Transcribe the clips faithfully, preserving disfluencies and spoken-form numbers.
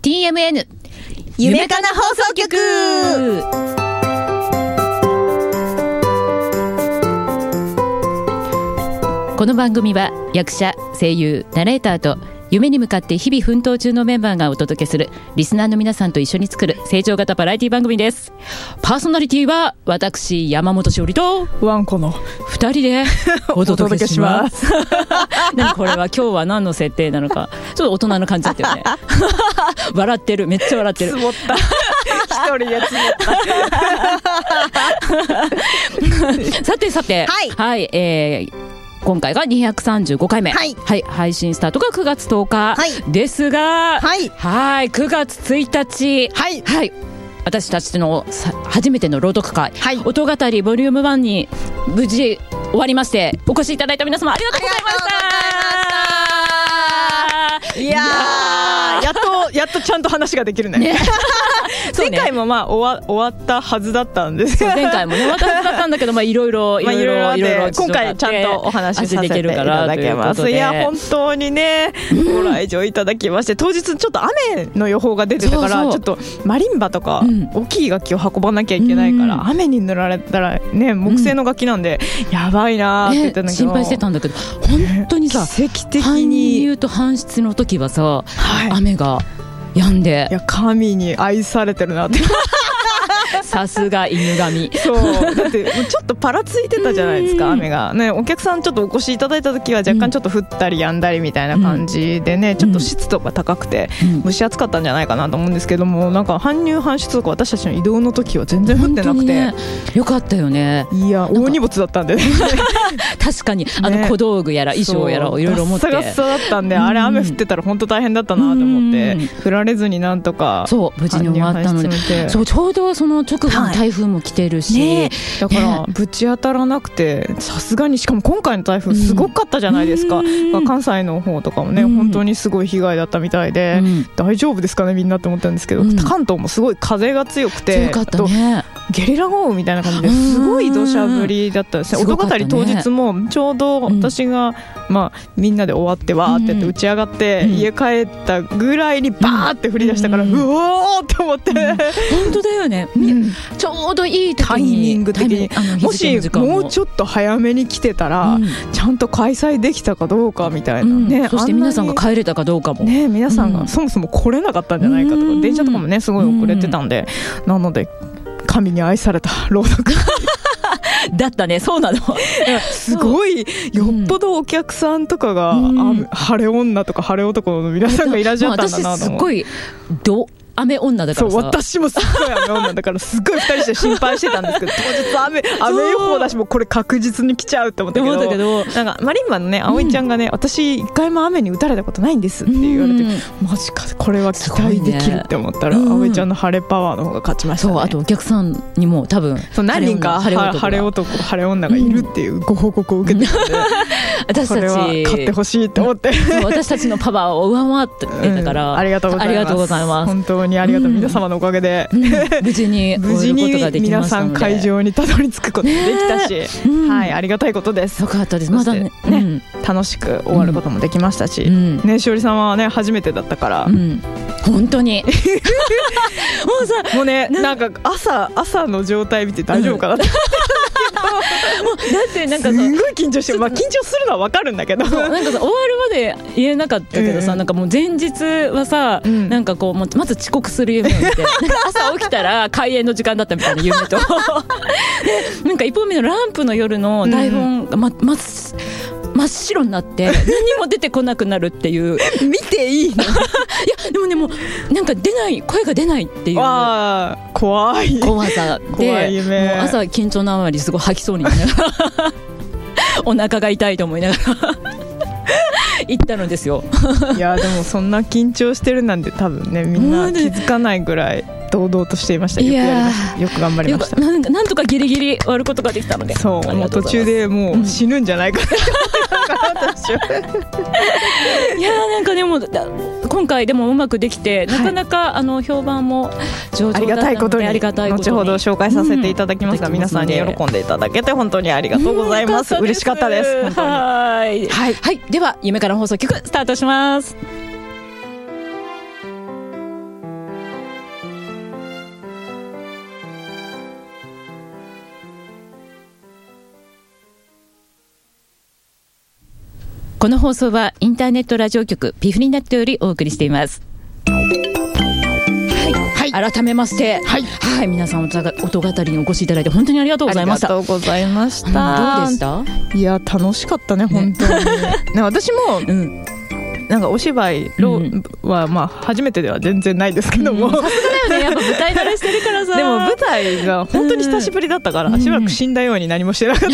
ティーエムエヌ夢かな放送局。 この番組は役者、声優、ナレーターと夢に向かって日々奮闘中のメンバーがお届けするリスナーの皆さんと一緒に作る成長型バラエティ番組です。パーソナリティは私山本しおりとワンコのふたりでお届けします何これは今日は何の設定なのかちょっと大人の感じだったよね笑ってる、めっちゃ笑ってる。 積もった一人で積もったさてさて、はい、はい、えー今回がにひゃくさんじゅうごかいめ、はいはい、配信スタートがくがつとおかですが、はい、はい、くがつついたち、はいはい、私たちの初めての朗読会、はい、音語りボリュームワンに無事終わりまして、お越しいただいた皆様ありがとうございました。いやー、やっとやっとちゃんと話ができるね。ね前回もまあ終わ、終わったはずだったんですよ。前回もね終わったはずだったんだけど、まあいろいろいろいろいろいろ今回ちゃんとお話しさせていただけます。いや本当にね、ご来場いただきまして、当日ちょっと雨の予報が出てたから、ちょっとマリンバとか大きい楽器を運ばなきゃいけないから、雨に塗られたらね、木製の楽器なんでやばいなって言ってたんだけど、心配してたんだけど、本当にさ、奇跡的に搬入と搬出の時はさ、雨が止んで、いや神に愛されてるなってさすが犬神。そうだってもうちょっとパラついてたじゃないですか、雨がね。お客さんちょっとお越しいただいた時は若干ちょっと降ったり止んだりみたいな感じでね、うん、ちょっと湿度が高くて蒸し暑かったんじゃないかなと思うんですけども、なんか搬入搬出とか私たちの移動の時は全然降ってなくて、ね、よかったよね。いや大荷物だったんで、ね、確かにあの小道具やら衣装やらをいろいろ持ってガッサガッサだったんで、あれ雨降ってたら本当大変だったなと思って、降られずになんとかそう無事に終わったので、そうちょうどその直後に台風も来てるし、はいね、だからぶち当たらなくて、さすがにしかも今回の台風すごかったじゃないですか、うん、関西の方とかもね、うん、本当にすごい被害だったみたいで、うん、大丈夫ですかねみんなって思ったんですけど、うん、関東もすごい風が強くて、強かったね、ゲリラ豪雨みたいな感じですごい土砂降りだったんですね。音語り当日もちょうど私が、うんまあ、みんなで終わってわーってやって打ち上がって、うん、家帰ったぐらいにバーって降り出したから、うん、うおーって思って、うん、本当だよね、うん、ちょうどいいタイミング的に、もしもうちょっと早めに来てたら、うん、ちゃんと開催できたかどうかみたいな、うんね、そして皆さんが帰れたかどうかも、ね、皆さんがそもそも来れなかったんじゃないかとか、うん、電車とかもねすごい遅れてたんで、うん、なので神に愛された朗読だったね。そうなのすごいよっぽどお客さんとかが、うん、晴れ女とか晴れ男の皆さんがいらっしゃったんだなと思う。私すごいど雨女だからさ。そう私もすっごい雨女だからすっごいふたりして心配してたんですけど当日雨雨予報だしもうこれ確実に来ちゃうって思ったけ ど, けどなんかマリンバのね葵ちゃんがね、うん、私一回も雨に打たれたことないんですって言われて、うん、マジかこれは期待できるって思ったら、ね、葵ちゃんの晴れパワーの方が勝ちましたね。そうあとお客さんにも多分そう何人か晴れ男晴れ男晴れ女がいるっていうご報告を受けてたんで、うん、私たちこれは買ってほしいって思って私たちのパワーを上回ってたから、うん、ありがとうございます。ありがとうございます。本当にありがとう、うん、皆様のおかげで、うん、無事に無事に皆さん会場にたどり着くことができたし、ねうん、はいありがたいことです。よかったです。まだね、ね、うん、楽しく終わることもできましたし、うん、ねしおりさんはね初めてだったから、うん、本当にもうさもうねなんか朝朝の状態見て大丈夫かなって、うんもうだってなんかすごい緊張して、まあ、緊張するのは分かるんだけどなんかさ終わるまで言えなかったけどさ、うん、なんかもう前日はさ、うん、なんかこうまず遅刻する夢を見てなんか朝起きたら開演の時間だったみたいな夢となんか一方目のランプの夜の台本がま、ま真っ白になって何も出てこなくなるっていう見ていいのいやでもねもうなんか出ない声が出ないっていうあ怖い怖さで怖い夢。もう朝緊張のあまりすごい吐きそうになりながらお腹が痛いと思いながら行ったのですよいやでもそんな緊張してるなんて多分ねみんな気づかないぐらい堂々としていました。よくやりました。よく頑張りました。なんかなんとかギリギリ終わることができたので、そうもう途中でもう死ぬんじゃないかな、うん、私はいやなんかでも今回でもうまくできて、なかなか、はい、あの評判も上々だったのでありがたいことにありがたいことに後ほど紹介させていただきますが、うん、皆さんに喜んでいただけて本当にありがとうございます、うん、嬉しかったです。本当にはい、はいはい、では夢から放送局スタートします。 この放送はインターネットラジオ局ピフリネットよりお送りしています。はい、改めまして、はい、はい、皆さん音語りにお越しいただいて本当にありがとうございました。 ありがとうございました。 どうでした？ いや楽しかったね本当に。ね、私も、うん、なんかお芝居はまあ初めてでは全然ないですけども、 さすがだよね、やっぱ舞台慣れしてるからさ。 でも舞台が本当に久しぶりだったから、うん、しばらく死んだように何もしてなかった。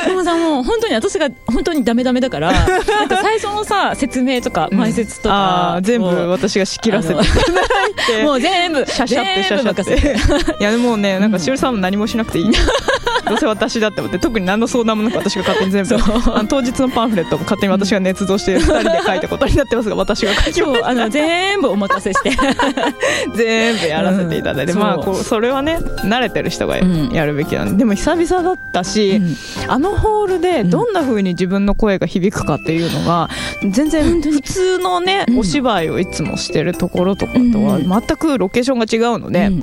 でもさ、もう本当に私が本当にダメダメだから、なんか最初のさ説明とか前説とか、 うん、全部私が仕切らせていただいて、 もう全部シャシャってシャシャっていやでもね、なんかしおりさんも何もしなくていい、うん、どうせ私だって思って、特に何の相談もなく私が勝手に全部あの当日のパンフレットも勝手に私が捏造してふたりで書いたことになってますが、私が書きました。 あの全部お任せして全部やらせていただいて、うん、まあこうそれはね慣れてる人がやるべきなんで、うん、でも久々だったし、うん、あのホールでどんな風に自分の声が響くかっていうのが全然普通のね、うん、お芝居をいつもしてるところとかとは全くロケーションが違うので、うん、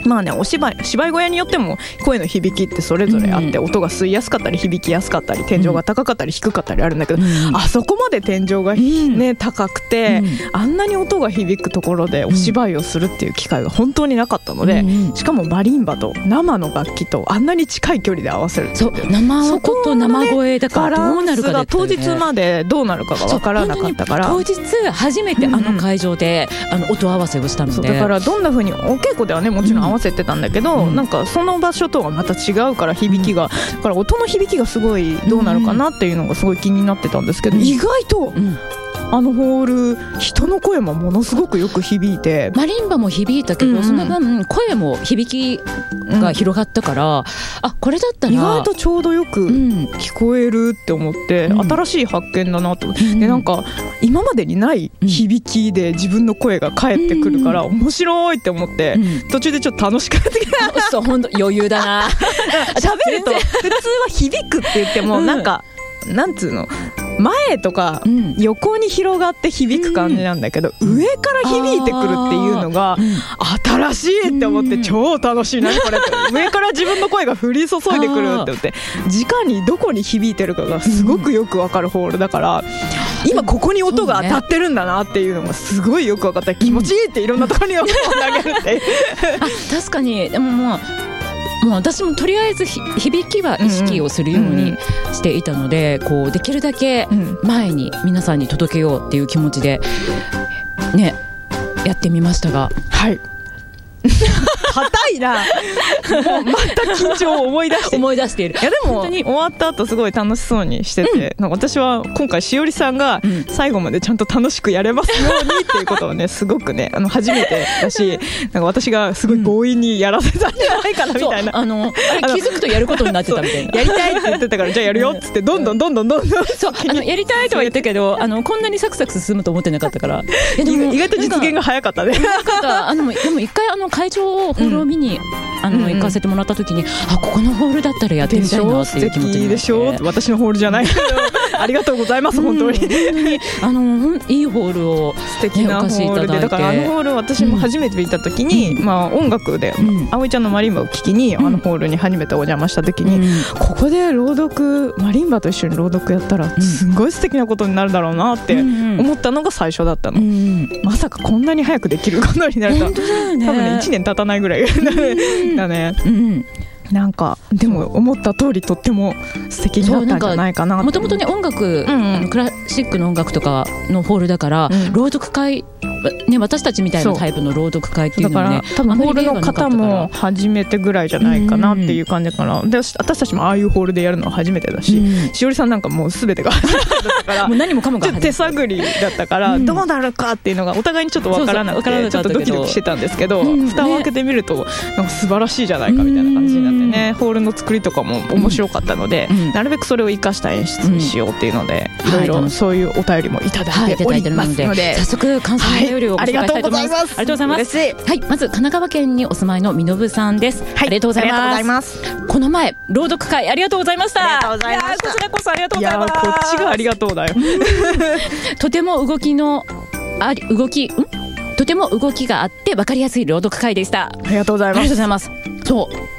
まあね、お芝居芝居小屋によっても声の響きってそれぞれあって、うん、音が吸いやすかったり響きやすかったり天井が高かったり低かったりあるんだけど、うん、あそこまで天井が、ね、うん、高くて、うん、あんなに音が響くところでお芝居をするっていう機会が本当になかったので、うん、しかもマリンバと生の楽器とあんなに近い距離で合わせるっていう、 そう生音と生声だからどうなるかだったよね。 当日までどうなるかが分からなかったから、 当日初めてあの会場で、うん、あの音合わせをしたので、そうだからどんな風にお稽古ではねもちろん合わせてたんだけど、うん、なんかその場所とはまた違うから響きが、だから音の響きがすごいどうなるかなっていうのがすごい気になってたんですけど、うん、意外と、うん、あのホール人の声もものすごくよく響いて、 マリンバも響いたけど、うんうん、その分声も響きが広がったから、うん、あこれだったら意外とちょうどよく聞こえるって思って、うん、新しい発見だなと、うん、でなんか今までにない響きで自分の声が返ってくるから、うん、面白いって思って、うん、途中でちょっと楽しくなってきた。 そう本当余裕だな。 喋ると普通は響くって言っても、うん、なんかなんつうの前とか横に広がって響く感じなんだけど、うん、上から響いてくるっていうのが新しいって思って、超楽しいなこれって上から自分の声が降り注いでくるって思って、直にどこに響いてるかがすごくよく分かるホールだから、今ここに音が当たってるんだなっていうのがすごいよく分かった。気持ちいいっていろんなところに音を投げるってあ確かに。でももうもう私もとりあえず響きは意識をするようにしていたので、うんうん、こうできるだけ前に皆さんに届けようっていう気持ちでねやってみましたが、 はい硬いな。もうまた緊張を思い出して思い出している。 いやでも終わった後すごい楽しそうにしてて、うん、なんか私は今回しおりさんが最後までちゃんと楽しくやれますようにっていうことをねすごくねあの初めてだし、なんか私がすごい強引にやらせたんじゃないかなみたいな、 うん、あのあれ気づくとやることになってたみたいなやりたいって言ってたからじゃあやるよっつってどんどんどんどんどんどんそうあのやりたいとは言ったけどあのこんなにサクサク進むと思ってなかったから意外と実現が早かったね。 あのでも一回あの会場をホールを見に、うん、あの、うんうん、行かせてもらった時にあここのホールだったらやってみたいなっていう気持ちになって。 でしょ私のホールじゃないけどありがとうございます、うん、本当にあのいいホールを、ね、 素敵なホールでだからあのホール私も初めて見た時に、うんまあ、音楽で、うん、葵ちゃんのマリンバを聴きに、うん、あのホールに初めてお邪魔した時に、うん、ここで朗読マリンバと一緒に朗読やったらすごい素敵なことになるだろうなって思ったのが最初だったの、うん、まさかこんなに早くできることになると、ね、多分ねいちねん経たないぐらいだね、うんなんかでも思った通りとっても素敵になったんじゃないかな。 もともとね音楽、うんうん、あのクラシックの音楽とかのホールだから、うん、朗読会、ね、私たちみたいなタイプの朗読会っていうのはねだから多分ホールの方も初めてぐらいじゃないかなっていう感じだから、うん、で私たちもああいうホールでやるのは初めてだし、うん、しおりさんなんかもう全てが初めてだったからもう何もかもが手探りだったから、うん、どうなるかっていうのがお互いにちょっと分からなくてそうそうちょっとドキドキしてたんですけど、うん、蓋を開けてみるとなんか素晴らしいじゃないかみたいな感じになってね、うん、ホールの作りとかも面白かったので、うん、なるべくそれを生かした演出にしようっていうので、うん、いろいろそういうお便りもいただいておりますので、はい、 早速感想のお便りをご紹介したいと思います、はい、 ありがとうございます。ありがとうございます。 はい、まず神奈川県にお住まいのみのぶさんです、はい、ありがとうございます。ますこの前朗読会ありがとうございました。 ありがとうございました。 こちらこそありがとうございます。 いやこっちがありがとうだよとても動きのあり動きんとても動きがあって分かりやすい朗読会でした。 ありがとうございます。 ありがとうございます。そう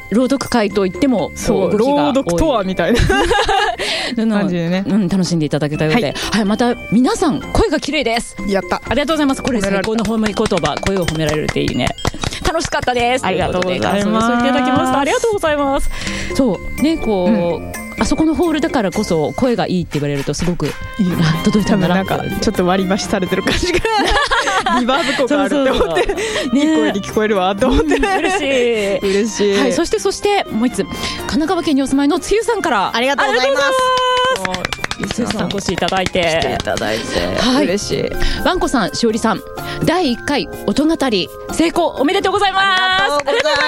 朗読会といってもそう朗読とはみたいな感じでね、 うん、楽しんでいただけたようで、はいはい、また皆さん声が綺麗です。 やった、 ありがとうございます。これ最高の褒め言葉、声を褒められるっていいね。楽しかったです。 ありがとうございます。そう言っていただきました。ありがとうございます。そうね、こう、うん、あそこのホールだからこそ声がいいって言われるとすごくいい届いたんだなって。 なんかちょっと割り増しされてる感じがリバーブ効果あるって思って、いい声に聞こえるわと思って、うん、嬉しい嬉しい、 はい、そしてそしてもう一つ、神奈川県にお住まいのつゆさんからありがとうございます。 つゆさんお越しいただいて来ていただいて、はい、嬉しい。 わんこさん、しおりさん、だいいっかい音語り成功おめでとうございます。 ありがとうございます。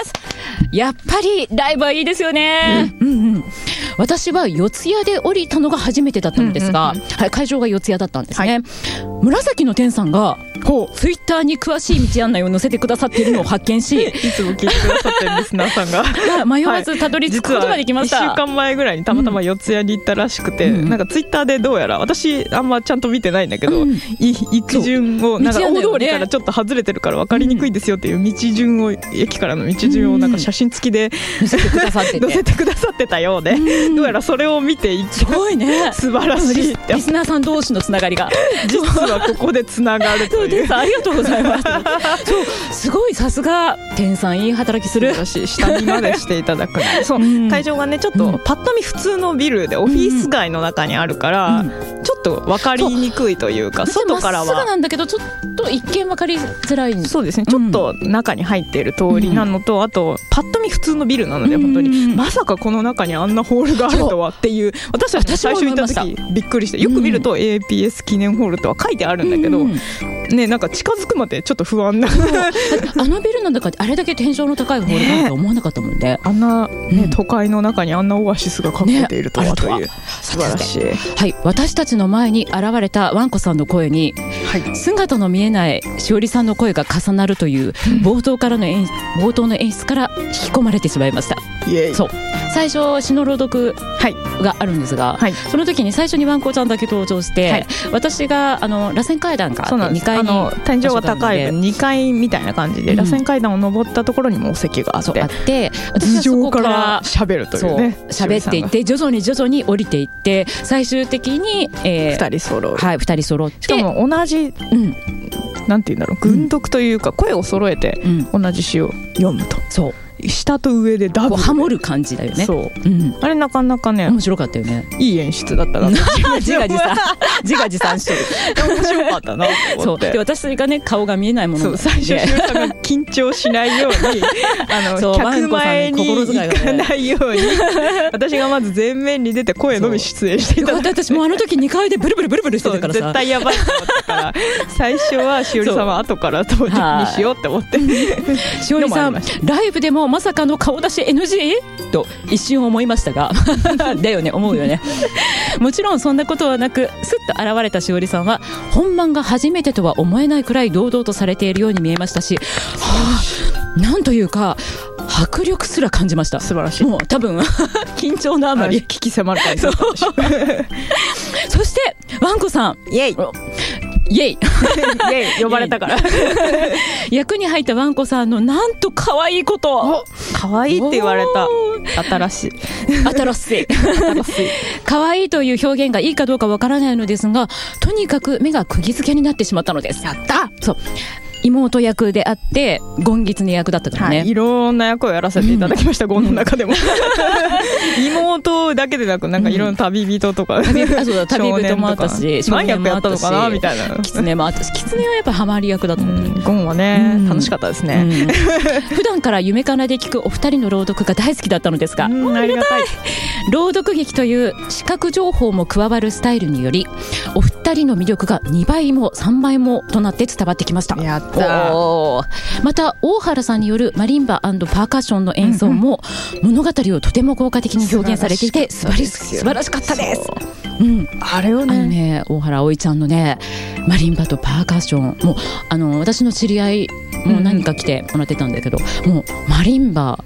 やっぱりライブはいいですよね、うんうんうん、私は四谷で降りたのが初めてだったのですが、うんうんうん、はい、会場が四谷だったんですね、はい、紫の天さんがツイッターに詳しい道案内を載せてくださっているのを発見しいつも聞いてくださってるリスナーさんが迷わずたどり着くことができました、 はい、いっしゅうかんまえぐらいにたまたま四谷に行ったらしくて、うん、なんかツイッターでどうやら私あんまちゃんと見てないんだけど、うん、行く順をなんか大通りからちょっと外れてるから分かりにくいですよっていう道順を、駅からの道順をなんか写真付きで載せてくださってて載せてくださってたようで、うん、どうやらそれを見ていてすごいね、 素晴らしいってリスナーさん同士のつながりが実はここでつながるというそうです、ありがとうございますそうすごい、さすが天さん、いい働きする。 私下見までしていただくそう、うん、会場がねちょっとパッと見普通のビルでオフィス街の中にあるから、うん、ちょっと分かりにくいというか、外からはまっすぐなんだけどちょっと一見分かりづらい。 そうですね、ちょっと中に入っている通りなのと、うん、あとパッと見普通のビルなので、うん、本当にまさかこの中にあんなホールがあるとはっていう、私たちも最初行った時びっくりして、よく見ると エーピーエス 記念ホールとは書いてあるんだけど、うんね、なんか近づくまでちょっと不安なあのビルなんだかあれだけ天井の高いホールだと思わなかったもんで、ね、 あんな、ねうん、都会の中にあんなオアシスが隠れているとは、ね、という素晴らしい、 はい、私たちの前に現れたわんこさんの声に、はい、姿の見えないしおりさんの声が重なるという冒頭からの演冒頭の演出から引き込まれてしまいました。 イエイ。 そう、最初詩の朗読があるんですが、はい、その時に最初にわんこちゃんだけ登場して、はい、私があの螺旋階段があってにかいに天井が高い分にかいみたいな感じで、うん、螺旋階段を登ったところにもお席があって、 あって私はそこから喋るというね、 喋っていって徐々に徐々に降りていって最終的に、えー、 ふたり揃う、 はい、ふたり揃って、 しかも同じ、うん、なんていうんだろう、群読というか声を揃えて同じ詩を読むと、そう下と上でダブルハモる感じだよね。 そう、うん、あれなかなかね面白かったよね。 いい演出だったな自画自賛自画自賛してる面白かったなと思って。 そうで私がね顔が見えないものそう最初しおりさんが緊張しないようにあの客前に行かないように私がまず前面に出て声のみ出演していただいて、 私もあの時にかいでブルブルブルブルしてたからさ絶対やばいと思ったから最初はしおりさんは後から登場にしようって思ってしおりさんライブでもまさかの顔出し エヌジー? と一瞬思いましたがだよね、思うよねもちろんそんなことはなく、すっと現れたしおりさんは本番が初めてとは思えないくらい堂々とされているように見えましたし、はあ、なんというか迫力すら感じました。 素晴らしい。 もう多分緊張のあまり聞き迫る感じだったでしょそしてわんこさんイエイイエイイエイ呼ばれたから役に入ったわんこさんのなんと可愛いこと可愛いって言われた。新しい新しい可愛いという表現がいいかどうかわからないのですが、とにかく目が釘付けになってしまったのです。 やったそう妹役であってゴンギツネ役だったからね、 はい、いろんな役をやらせていただきました、うん、ゴンの中でも妹だけでなくなんかいろんな旅人とか、うん、 旅あそうだ旅人もあったし何役やったのかなみたいな、 キツネもあったし、キツネはやっぱハマり役だったので、 うん、ゴンはね、うん、楽しかったですね、うん、 普段から夢かなで聞くお二人の朗読が大好きだったのですが、 うん、ありがたい。 朗読劇という視覚情報も加わるスタイルによりお二人の魅力がにばいもさんばいもとなって伝わってきました。 やったまた大原さんによるマリンバ&パーカッションの演奏も物語をとても効果的に表現されていて素晴らしかったです。うん、 あれをね、 あのね大原葵ちゃんのねマリンバとパーカッションもうあの私の知り合いもう何人か来てもらってたんだけど、うん、もうマリンバ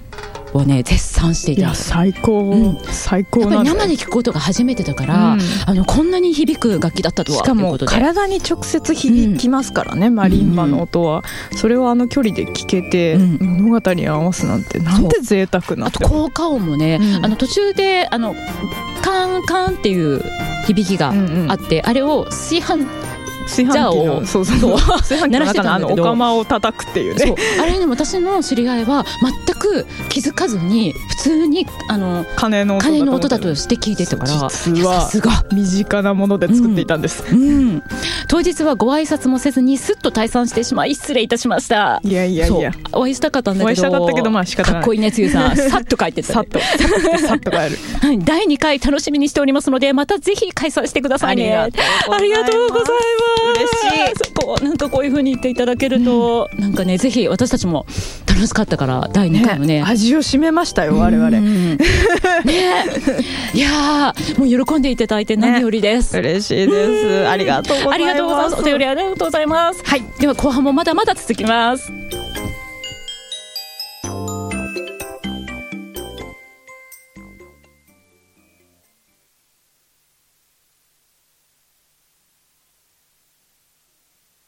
はね絶賛していた。 いや最高、うん、最高なんだ。 やっぱり生で聞くことが初めてだから、うん、あのこんなに響く楽器だったとは。 しかも体に直接響きますからね、うん、マリンバの音は、うん、それをあの距離で聞けて、うん、物語に合わすなんてなんて贅沢な。 あと効果音もね、うん、あの途中であのカンカンっていう響きがあって、うんうん、あれを炊飯炊飯器のそうそうそう炊飯器の中のあのお釜を叩くっていうね。 そうあれね私の知り合いは全く気づかずに普通にあの鐘の音だと鐘の音だとして聞いてたから、 実はさすが身近なもので作っていたんです、 うんうん、当日はご挨拶もせずにすっと退散してしまい失礼いたしました。 いやいやいやお会いしたかったんだけどお会いしたかったけどまあ仕方ない。 かっこいいねつゆさんさっと帰ってた、ね、 さっとさっと帰るはい、だいにかい楽しみにしておりますのでまたぜひ開催してくださいね。 ありがとうございます。 嬉しい。こうなんかこういう風に言っていただけると、うん、なんかねぜひ私たちも楽しかったからだいにかいもね、 ね味を占めましたよ我々、うん、ねいやもう喜んでいただいて何よりです、 ね、嬉しいです、うん、ありがとうございます。 ありがとうございます。お便りありがとうございます、はい、では後半もまだまだ続きます。